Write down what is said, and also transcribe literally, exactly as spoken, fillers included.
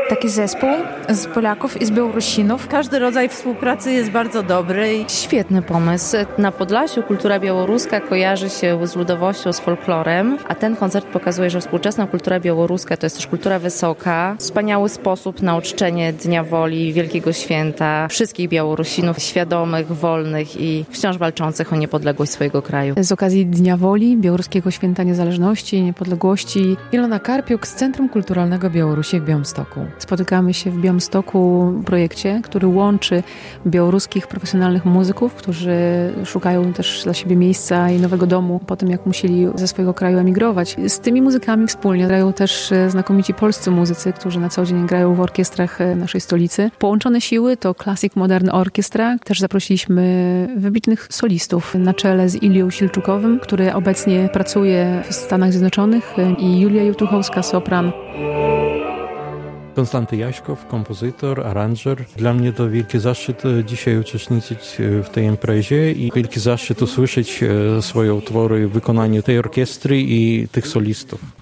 taki zespół z Polaków i z Białorusinów. Każdy rodzaj współpracy jest bardzo dobry. Świetny pomysł. Na Podlasiu kultura białoruska kojarzy się z ludowością, z folklorem, a ten koncert pokazuje, że współczesna kultura białoruska to jest też kultura wysoka. Wspaniały sposób na uczczenie Dnia Woli, wielkiego święta wszystkich Białorusinów świadomych, wolnych i wciąż walczących o niepodległość swojego kraju. Z okazji Dnia Woli, Białoruskiego Święta Niezależności i Niepodległości, Ilona Karpiuk z Centrum Kulturalnego Białorusi w Białymstoku. Spotykamy się w Białymstoku w projekcie, który łączy białoruskich profesjonalnych muzyków, którzy szukają też dla siebie miejsca i nowego domu po tym, jak musieli ze swojego kraju emigrować. Z tymi muzykami wspólnie grają też znakomici polscy muzycy, którzy na co dzień grają w orkiestrach naszej stolicy. Połączone siły to Classic Modern Orchestra. Też zaprosiliśmy wybitnych solistów na czele z Ilią Silczukowym, który obecnie pracuje w Stanach Zjednoczonych, i Julia Jutuchowska, sopran. Konstanty Jaśkow, kompozytor, aranżer. Dla mnie to wielki zaszczyt dzisiaj uczestniczyć w tej imprezie i wielki zaszczyt usłyszeć swoje utwory w wykonaniu tej orkiestry i tych solistów.